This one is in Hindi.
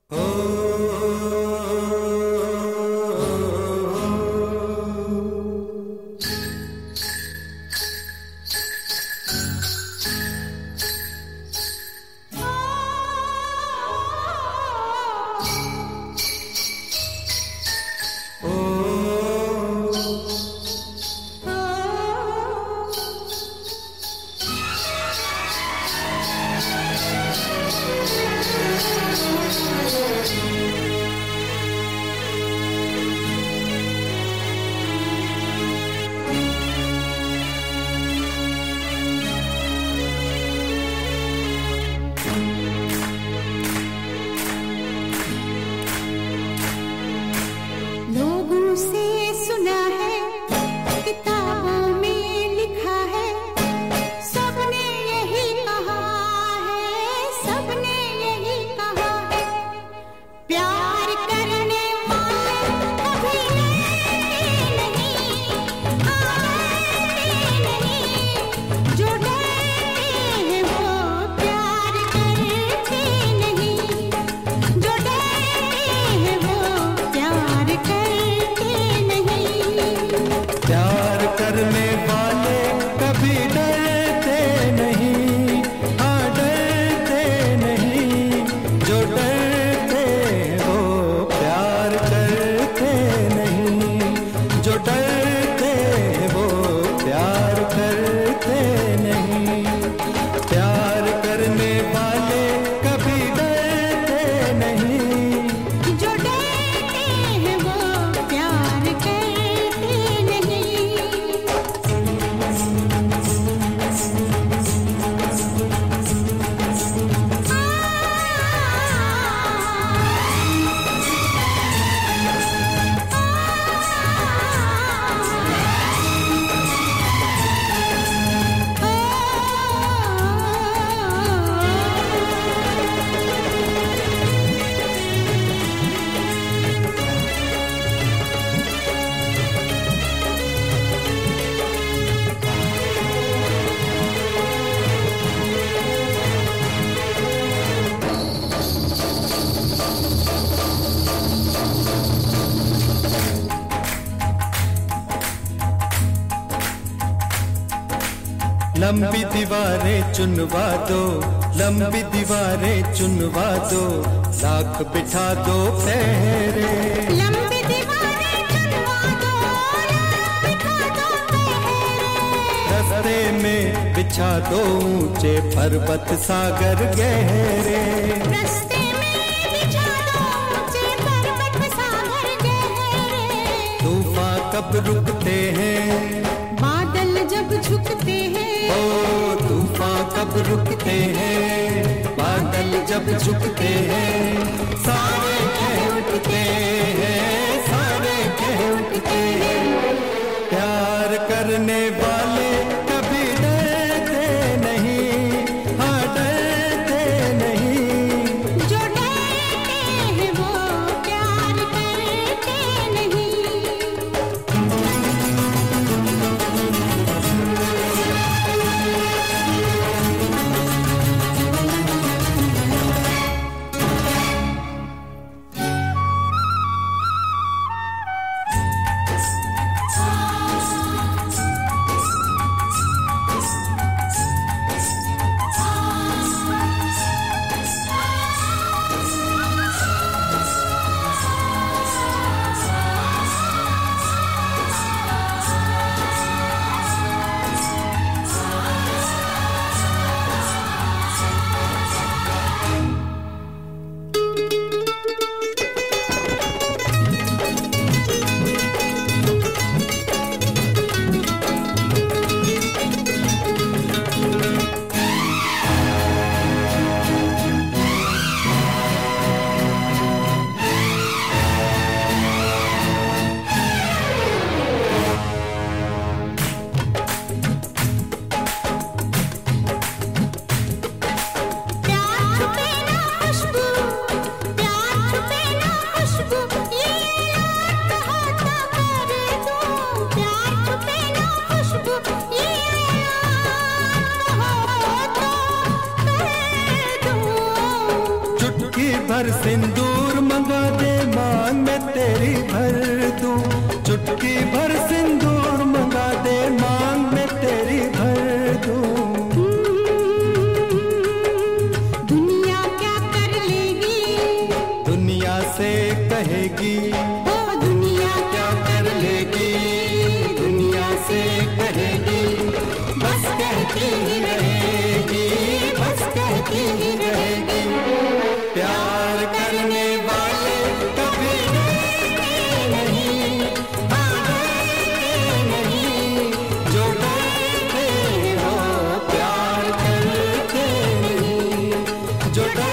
लंबी दीवारें चुनवा दो, लंबी दीवारें चुनवा दो, लाख बिठा दो फेरे। लंबी दीवारें चुनवा दो, लाख बिठा दो फेरे। रस्ते में बिछा दो ऊंचे पर्वत सागर गहरे। रस्ते में बिछा दो ऊंचे पर्वत सागर गहरे। तूफान कब रुकते हैं, बादल जब झुकते हैं। ओ तूफान कब रुकते हैं, बादल जब झुकते हैं। सारे कह उठते हैं, सारे कह उठते हैं। प्यार करने वाले कभी डरते नहीं, हाँ डरते नहीं। जो डरते हैं वो प्यार करते नहीं। सिंदूर मंगा दे, मांग में तेरी भर दूं। चुटकी भर सिंदूर मंगा दे, मांग में तेरी भर दूं। दुनिया क्या कर लेगी, दुनिया से कहेगी, ओ दुनिया क्या कर लेगी, दुनिया से कहेगी। बस कहती ही रहेगी, बस कहती ही रहेगी। प्यार करने वाले कभी डरते नहीं, डरते नहीं। जो डरते हो प्यार करते नहीं, जो